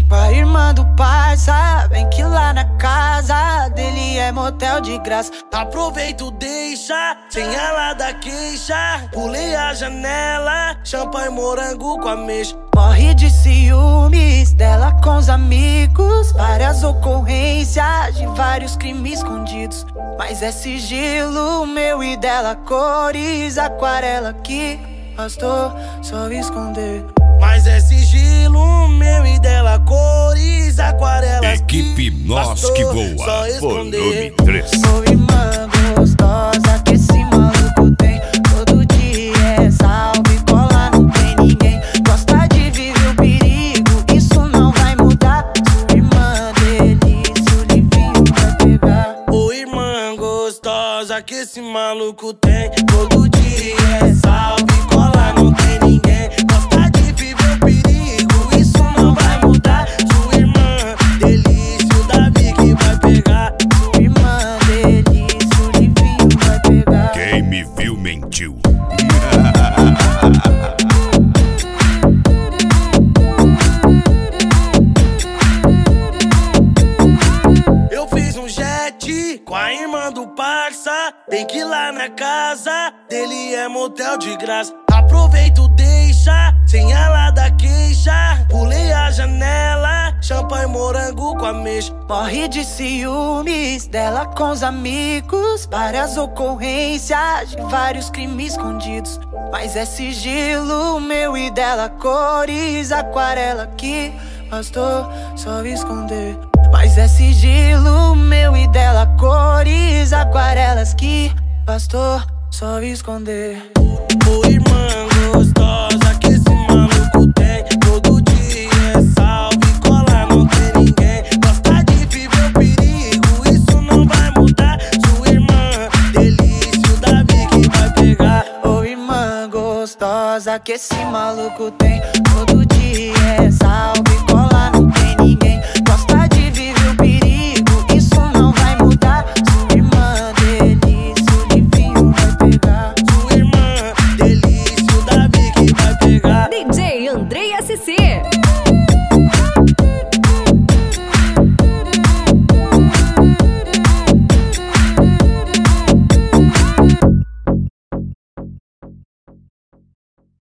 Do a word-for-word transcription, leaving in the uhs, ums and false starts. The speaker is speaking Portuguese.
Com a irmã do parça, vem que lá na casa dele é motel de graça. Aproveito, deixa, sem ela dar queixa. Pulei a janela, champanhe morango com ameixa. Morre de ciúmes dela com os amigos, várias ocorrências de vários crimes escondidos. Mas é sigilo meu e dela, cores, aquarela que bastou só esconder. Mas é sigilo meu e dela, cores, aquarelas. Equipe Nós Que Voa, volume três. Ô irmã gostosa que esse maluco tem, todo dia é salve, cola, não tem ninguém. Gosta de viver o perigo, isso não vai mudar. Sua irmã delícia, o livinho vai pegar. Ô irmã gostosa que esse maluco tem, todo dia é salve, cola, não tem ninguém. Gosta de viver o perigo, isso não vai mudar. Sua irmã delícia, o Davi que vai pegar. Sua irmã delícia, o livinho vai pegar. Quem me viu mentiu. Eu fiz um jet com a irmã do parça, bem que lá na casa dele é motel de graça. Aproveito, deixa, sem ela dar queixa. Pulei a janela, champanhe morango com ameixa. Morre de ciúmes dela com os amigos, várias ocorrências de vários crimes escondidos. Mas é sigilo meu e dela, cores, aquarela que bastou só esconder. Mas é sigilo meu e dela, cores, aquarelas que bastou só esconder. Ô irmã gostosa que esse maluco tem, todo dia é salve, cola, não tem ninguém. Gosta de viver o perigo, isso não vai mudar. Sua irmã delícia, o Davi que vai pegar. Ô irmã gostosa que esse maluco tem, todo dia é salve,